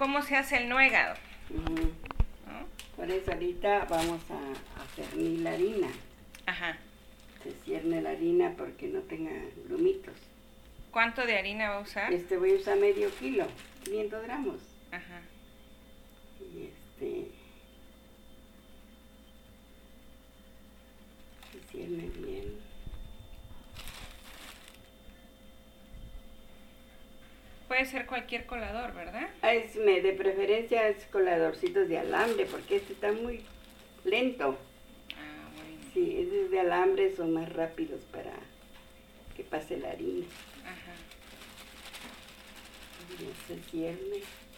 cómo se hace el nuegado. Ujú. ¿No? Por eso ahorita vamos a cernir la harina. Ajá. Se cierne la harina porque no tenga grumitos. ¿Cuánto de harina va a usar? Voy a usar medio kilo, 500 gramos. Ajá. Y se cierne bien. Puede ser cualquier colador, ¿verdad? De preferencia es coladorcitos de alambre porque este está muy lento. Ah, bueno. Sí, esos de alambre son más rápidos para que pase la harina. Ajá. Ya se cierne.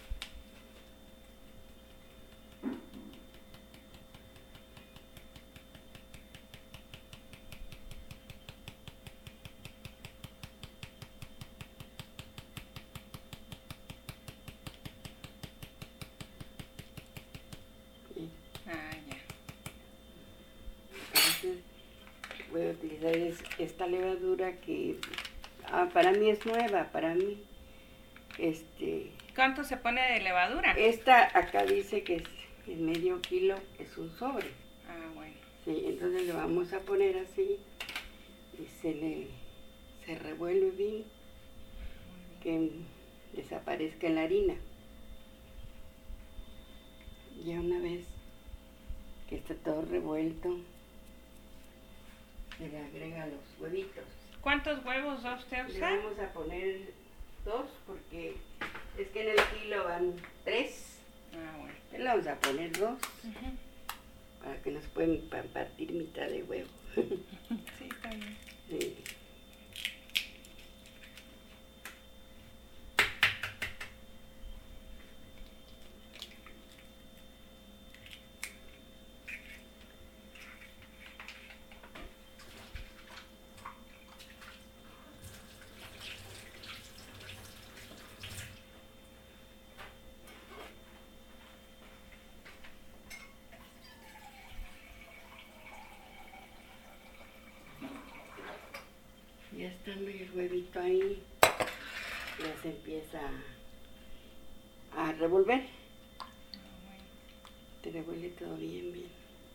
Ah, ya. Entonces voy a utilizar esta levadura que para mí es nueva, para mí. ¿Cuánto se pone de levadura? Esta acá dice que es medio kilo, es un sobre. Ah, bueno. Sí, entonces le vamos a poner así y se revuelve bien, que desaparezca la harina. Ya una vez que está todo revuelto, se le agrega los huevitos. ¿Cuántos huevos va usted a Le usar? vamos a poner 2 porque es que en el kilo van 3. Ah, bueno. Le vamos a poner 2 Ujú. para que nos pueden partir mitad de huevo. Sí, está bien. Sí. Ya estando el huevito ahí, ya se empieza a revolver. Ah, bueno. Se revuelve todo bien, bien.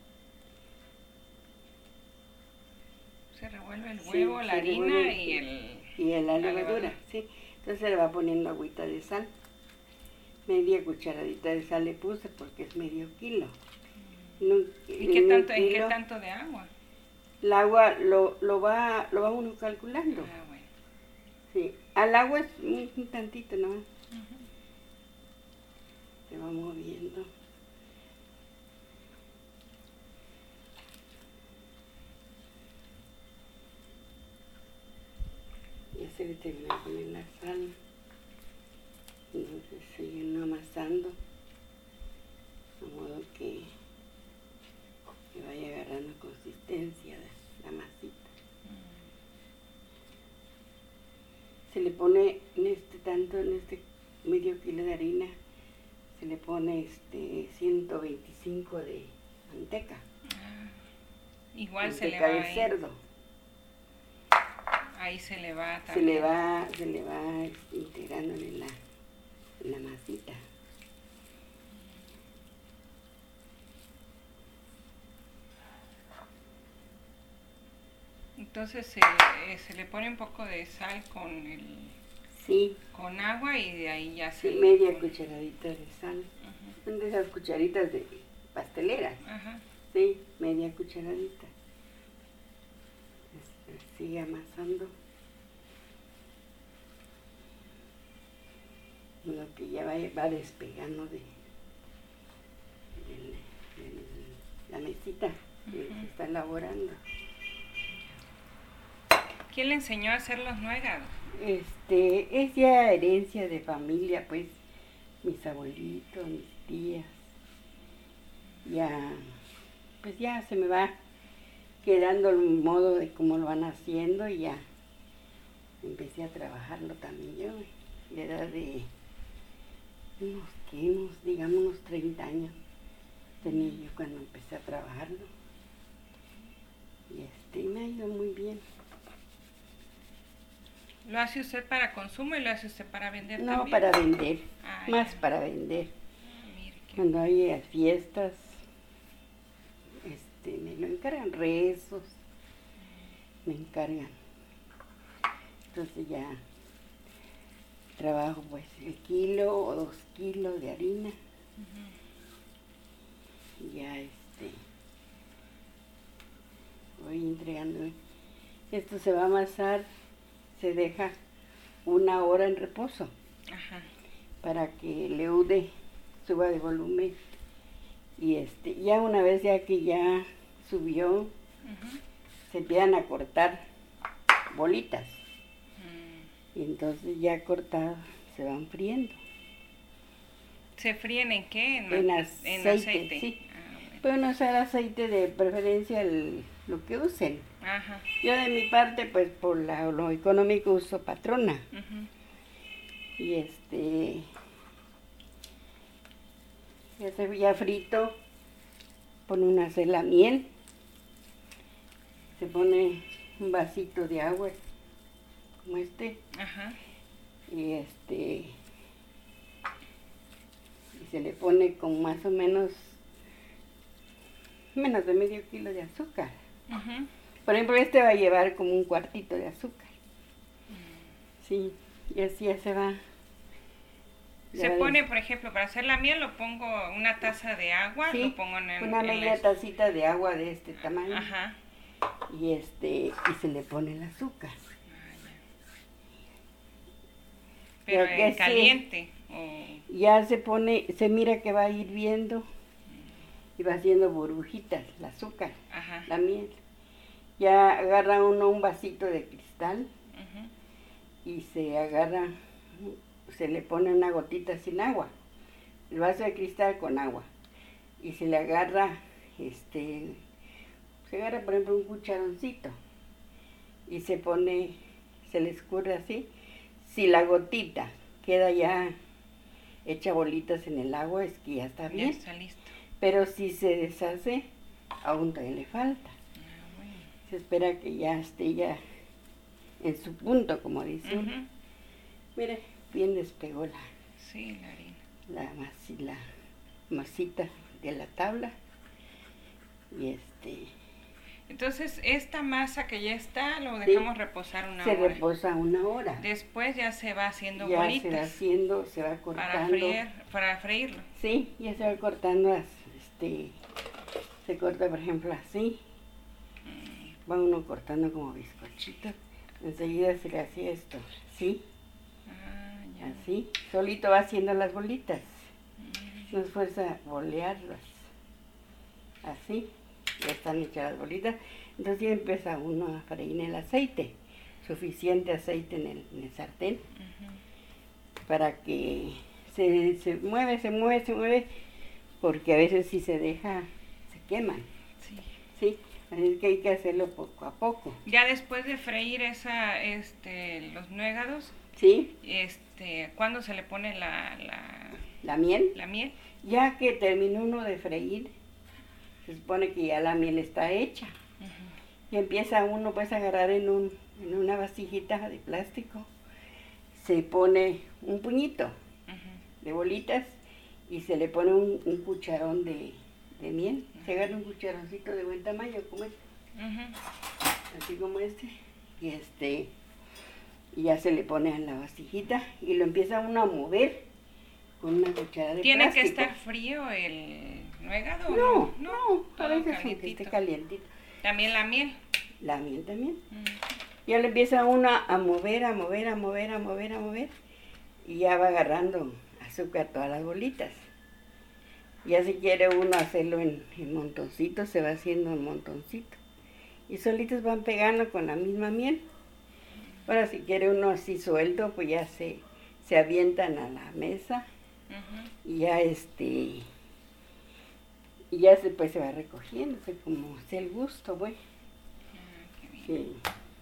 Se revuelve el Sí, huevo, la se harina revuelve y la la levadura, levadura. sí. Entonces le va poniendo agüita de sal. Media cucharadita de sal le puse porque es medio kilo. ¿Y qué tanto, en qué tanto de agua? El agua lo va uno calculando. Ah, bueno. Sí, al agua es un tantito, ¿no? Ujú. Se va moviendo. Ya se le termina de poner la sal. Entonces sigue uno amasando. De modo que vaya agarrando consistencia de la masita. Se le pone en este medio kilo de harina, se le pone 125 de manteca. Ah, igual se le Manteca va de ahí. cerdo. Ahí se le va Se también. le va integrando en la masita. Entonces se le pone un poco de sal Sí, con agua y de ahí ya sí, se le media pone. cucharadita de sal. Ajá. Son de esas cucharitas de pastelera. Ajá. Sí, media cucharadita. Sigue amasando. Lo que ya va despegando de la mesita que se está elaborando. ¿Quién le enseñó a hacer los nuegados? Es ya herencia de familia, pues, mis abuelitos, mis tías. Pues ya se me va quedando el modo de cómo lo van haciendo y ya empecé a trabajarlo también yo, de edad de unos 30 años tenía yo cuando empecé a trabajarlo. Y me ha ido muy bien. ¿Lo hace usted para consumo y lo hace usted para vender No, también? para vender, más Ya. para vender. Mire qué- Cuando hay fiestas, me lo encargan, rezos, me encargan. Entonces ya trabajo pues el kilo o 2 kilos de harina. Ujú. Y ya voy entregándome. Esto se va a amasar, se deja 1 hora en reposo Ajá. para que el leude suba de volumen. Y ya una vez ya que ya subió, Ujú. se empiezan a cortar bolitas. Mm. Y entonces ya cortadas se van friendo. ¿Se fríen en qué? En aceite, sí. Ah, bueno. Pueden usar aceite de preferencia lo que usen. Ajá. Yo de mi parte, pues por lo económico uso Patrona. Ujú. Y ya frito, pone uno a hacer la miel. Se pone un vasito de agua, como Ajá. y y se le pone con más o menos de medio kilo de azúcar. Ujú. Por ejemplo, va a llevar como un cuartito de azúcar. Sí, y así ya se va. Se pone, por ejemplo, para hacer la miel lo pongo una taza de agua, Sí, lo pongo en una media tacita de agua de este tamaño. Ajá. Y y se le pone el azúcar. Pero Ya que caliente. Ya se mira que va hirviendo y va haciendo burbujitas, el azúcar, Ajá. la miel. Ya agarra uno un vasito de cristal Ujú. y se le pone una gotita sin agua, el vaso de cristal con agua. Y se le agarra, por ejemplo un cucharoncito y se le escurre así. Si la gotita queda ya hecha bolitas en el agua, es que ya está Ya bien. está listo. Pero si se deshace, aún todavía le falta. Ah, bueno. Se espera que ya esté ya en su punto, como dice uno. Ujú. Mire, bien despegó Sí, la harina. la masita de la tabla. Y Entonces, esta masa que ya está, lo Sí, dejamos reposar una se hora. reposa 1 hora. Después ya se va haciendo Ya bolitas. se va haciendo, se va cortando. Para freírlo. Sí, ya se va cortando, se corta por ejemplo así, va uno cortando como bizcochito, enseguida se le hacía esto, ¿sí? Ah, ya. Así, solito va haciendo las bolitas, no es fuerza bolearlas, así, ya están hechas las bolitas, entonces ya empieza uno a freír en el aceite, suficiente aceite en el sartén, para que se mueve, porque a veces si se deja, se queman, Sí. ¿sí? Así es que hay que hacerlo poco a poco, Ya después de freír los nuegados, ¿sí? ¿cuándo se le pone La miel, la miel? ya que terminó uno de freír, se supone que ya la miel está hecha, y empieza uno pues a agarrar en una vasijita de plástico, se pone un puñito de bolitas y se le pone un cucharón de miel, se agarra un cucharoncito de buen tamaño como así como y ya se le pone en la vasijita y lo empieza uno a mover con una cuchara de ¿Tiene plástico. que estar frío el nuegado? No, todo a veces aunque calientito. esté calientito. También la miel. La miel también. Ya le empieza uno a mover, y ya va agarrando azúcar todas las bolitas. Ya si quiere uno hacerlo en montoncitos, se va haciendo en montoncito. Y solitos van pegando con la misma miel. Ahora si quiere uno así suelto, pues ya se avientan a la mesa y ya y ya pues se va recogiendo, como sea el gusto, pues. Sí.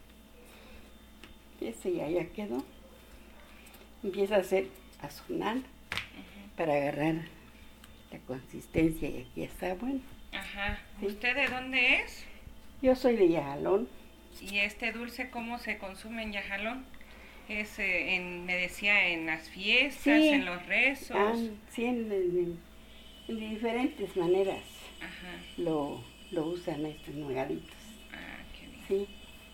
Ese ya quedó. Empieza a sonar para agarrar la consistencia y aquí está bueno. Ajá. Sí. ¿Usted de dónde es? Yo soy de Yajalón. ¿Y este dulce cómo se consume en Yajalón? Es, me decía, en las fiestas, Sí. en los rezos. Sí, en diferentes maneras Ajá. lo usan estos nuegaditos. Ah, qué bien. Sí.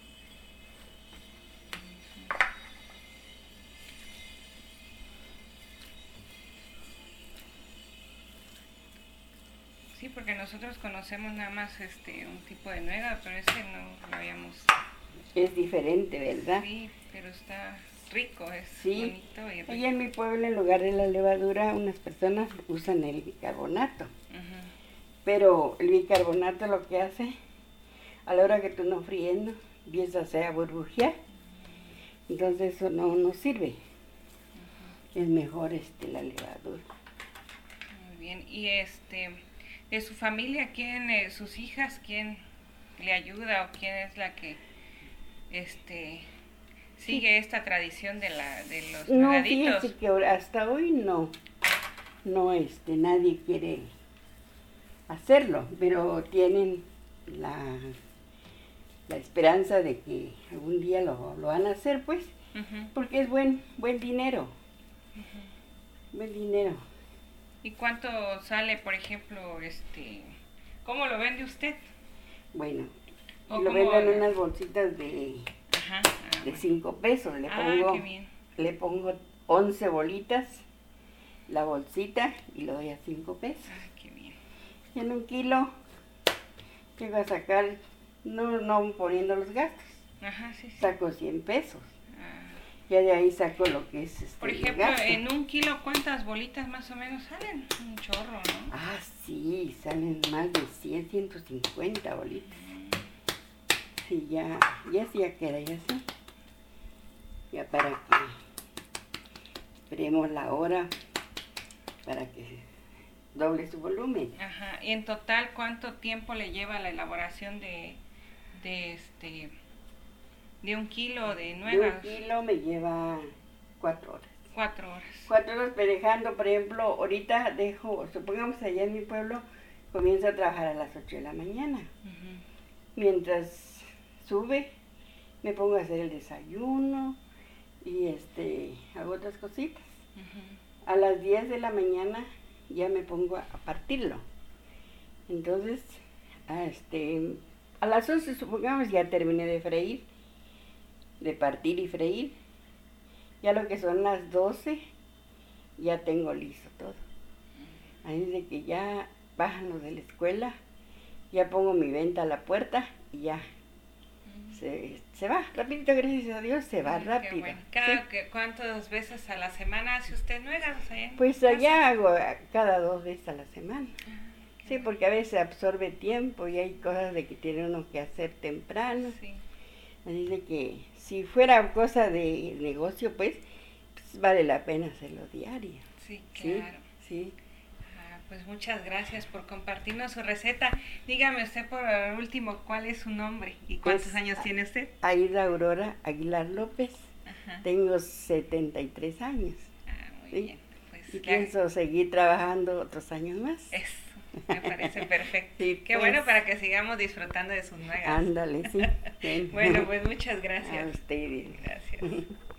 Sí, porque nosotros conocemos nada más un tipo de nuega, pero ese no lo habíamos. Es diferente, ¿verdad? Sí, pero está rico, es Sí. bonito y rico. Allá en mi pueblo, en lugar de la levadura, unas personas usan el bicarbonato. Ujú. Pero el bicarbonato lo que hace, a la hora que tú no friendo, empieza a burbujear. Entonces eso no sirve. Es mejor la levadura. Muy bien. Y de su familia, ¿quién, sus hijas, quién le ayuda o quién es la que sigue esta tradición de los No, nuegaditos? fíjese que hasta hoy no nadie quiere hacerlo, pero tienen la esperanza de que algún día lo van a hacer, pues, Ujú. porque es buen dinero, buen dinero. ¿Y cuánto sale, por ejemplo, cómo lo vende usted? Bueno, ¿O lo cómo- venden en unas bolsitas de Ajá. 5 pesos, Qué bien. le pongo 11 bolitas, la bolsita, y lo doy a 5 pesos. Ah, qué bien. Y en 1 kilo llego a sacar, no poniendo los gastos, Ajá, sí, sí. saco 100 pesos. Ah. Ya de ahí saco lo que es Por el ejemplo, gasto. en 1 kilo, ¿cuántas bolitas más o menos salen? Un chorro, ¿no? Ah, sí, salen más de 100, 150 bolitas. Sí, ya queda, ya sí. Ya para que esperemos la hora para que doble su volumen. Ajá. Y en total, ¿cuánto tiempo le lleva la elaboración de 1 kilo de De 1 nuegas? kilo me lleva 4 horas. 4 horas. 4 horas, pero dejando, por ejemplo, ahorita dejo, supongamos allá en mi pueblo, comienzo a trabajar a las 8 de la mañana. Ujú. Mientras sube, me pongo a hacer el desayuno y hago otras cositas. Ujú. A las 10 de la mañana ya me pongo a partirlo. Entonces, a las 11, supongamos, ya terminé de freír, de partir y freír. Ya lo que son las 12, ya tengo listo todo. Ahí de que ya bajan los de la escuela, ya pongo mi venta a la puerta y ya se va rapidito, gracias a Dios, se va Qué rápido. bueno. Sí. ¿Cuántas veces a la semana hace usted nuegas? Pues allá hago cada 2 veces a la semana. Sí, porque a veces absorbe tiempo y hay cosas de que tiene uno que hacer temprano. Sí. Así de que si fuera cosa de negocio, pues vale la pena hacerlo diario. Sí, Sí, claro. sí. Pues muchas gracias por compartirnos su receta. Dígame usted por último, ¿cuál es su nombre y cuántos Pues, años tiene usted? Aida Aurora Aguilar López, Ajá. tengo 73 años. Muy Sí. bien. Pues Y pienso seguir trabajando otros años más. eso, me parece perfecto. Sí, Qué pues. bueno para que sigamos disfrutando de sus nuegas. Ándale, sí. Bueno, pues muchas A gracias. ustedes. Gracias.